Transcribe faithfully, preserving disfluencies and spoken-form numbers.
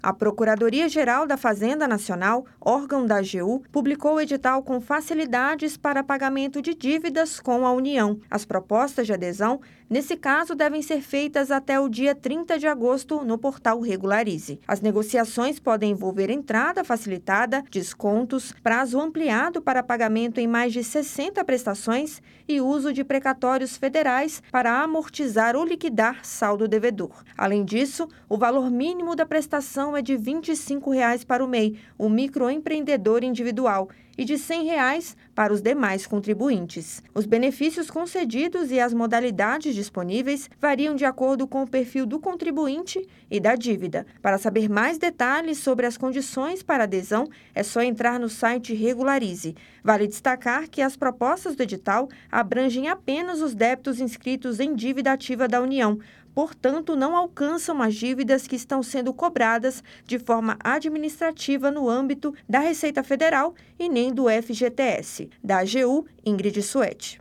A Procuradoria-Geral da Fazenda Nacional, órgão da A G U, publicou o edital com facilidades para pagamento de dívidas com a União. As propostas de adesão, nesse caso, devem ser feitas até o dia trinta de agosto no portal Regularize. As negociações podem envolver entrada facilitada, descontos, prazo ampliado para pagamento em mais de sessenta prestações e uso de precatórios federais para amortizar ou liquidar saldo devedor. Além disso, o valor mínimo da prestação é de vinte e cinco reais para o M E I, o microempreendedor individual, e de cem reais para os demais contribuintes. Os benefícios concedidos e as modalidades disponíveis variam de acordo com o perfil do contribuinte e da dívida. Para saber mais detalhes sobre as condições para adesão, é só entrar no site Regularize. Vale destacar que as propostas do edital abrangem apenas os débitos inscritos em dívida ativa da União, portanto, não alcançam as dívidas que estão sendo cobradas de forma administrativa no âmbito da Receita Federal e nem do F G T S. Da A G U, Ingrid Suete.